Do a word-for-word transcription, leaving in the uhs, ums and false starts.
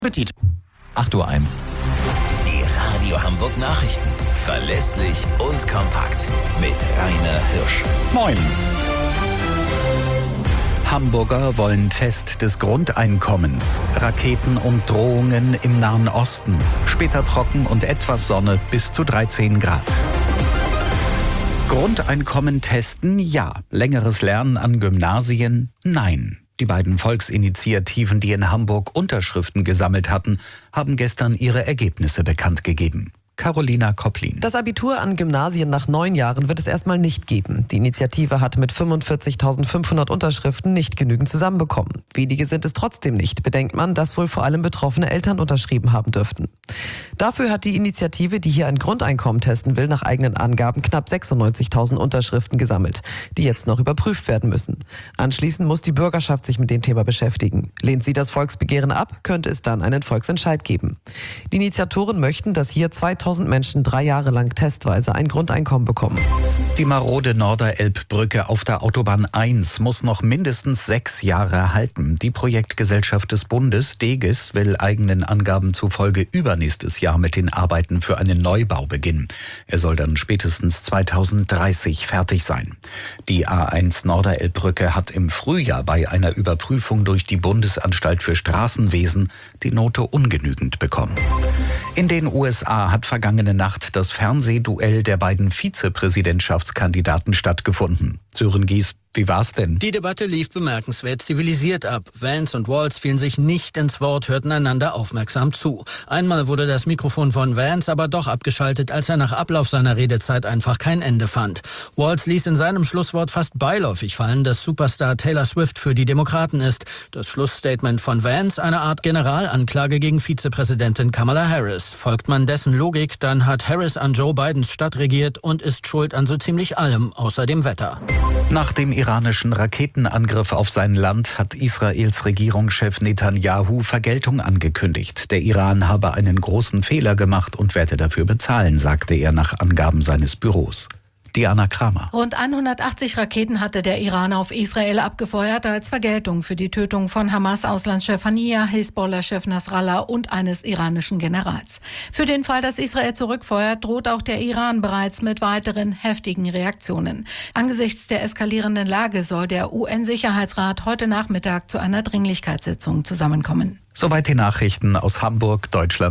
Appetit. acht Uhr eins. Die Radio Hamburg Nachrichten. Verlässlich und kompakt. Mit Rainer Hirsch. Moin. Hamburger wollen Test des Grundeinkommens. Raketen und Drohungen im Nahen Osten. Später trocken und etwas Sonne bis zu dreizehn Grad. Grundeinkommen testen, ja. Längeres Lernen an Gymnasien, nein. Die beiden Volksinitiativen, die in Hamburg Unterschriften gesammelt hatten, haben gestern ihre Ergebnisse bekannt gegeben. Carolina Kopplin. Das Abitur an Gymnasien nach neun Jahren wird es erstmal nicht geben. Die Initiative hat mit fünfundvierzigtausendfünfhundert Unterschriften nicht genügend zusammenbekommen. Wenige sind es trotzdem nicht, bedenkt man, dass wohl vor allem betroffene Eltern unterschrieben haben dürften. Dafür hat die Initiative, die hier ein Grundeinkommen testen will, nach eigenen Angaben knapp sechsundneunzigtausend Unterschriften gesammelt, die jetzt noch überprüft werden müssen. Anschließend muss die Bürgerschaft sich mit dem Thema beschäftigen. Lehnt sie das Volksbegehren ab, könnte es dann einen Volksentscheid geben. Die Initiatoren möchten, dass hier zweitausend Menschen drei Jahre lang testweise ein Grundeinkommen bekommen. Die marode Norderelbbrücke auf der Autobahn eins muss noch mindestens sechs Jahre halten. Die Projektgesellschaft des Bundes, DEGES, will eigenen Angaben zufolge übernächstes Jahr mit den Arbeiten für einen Neubau beginnen. Er soll dann spätestens zweitausenddreißig fertig sein. Die A eins Norderelbbrücke hat im Frühjahr bei einer Überprüfung durch die Bundesanstalt für Straßenwesen die Note ungenügend bekommen. In den U S A hat vergangene Nacht das Fernsehduell der beiden Vizepräsidentschaftskandidaten stattgefunden. Sören Gies, wie war's denn? Die Debatte lief bemerkenswert zivilisiert ab. Vance und Walz fielen sich nicht ins Wort, hörten einander aufmerksam zu. Einmal wurde das Mikrofon von Vance aber doch abgeschaltet, als er nach Ablauf seiner Redezeit einfach kein Ende fand. Walz ließ in seinem Schlusswort fast beiläufig fallen, dass Superstar Taylor Swift für die Demokraten ist. Das Schlussstatement von Vance eine Art Generalanklage gegen Vizepräsidentin Kamala Harris. Folgt man dessen Logik, dann hat Harris an Joe Bidens Stadt regiert und ist schuld an so ziemlich allem außer dem Wetter. Nach dem iranischen Raketenangriff auf sein Land hat Israels Regierungschef Netanyahu Vergeltung angekündigt. Der Iran habe einen großen Fehler gemacht und werde dafür bezahlen, sagte er nach Angaben seines Büros. Diana Kramer. Rund hundertachtzig Raketen hatte der Iran auf Israel abgefeuert als Vergeltung für die Tötung von Hamas-Auslandschef Haniyeh, Hisbollah-Chef Nasrallah und eines iranischen Generals. Für den Fall, dass Israel zurückfeuert, droht auch der Iran bereits mit weiteren heftigen Reaktionen. Angesichts der eskalierenden Lage soll der U N-Sicherheitsrat heute Nachmittag zu einer Dringlichkeitssitzung zusammenkommen. Soweit die Nachrichten aus Hamburg, Deutschland.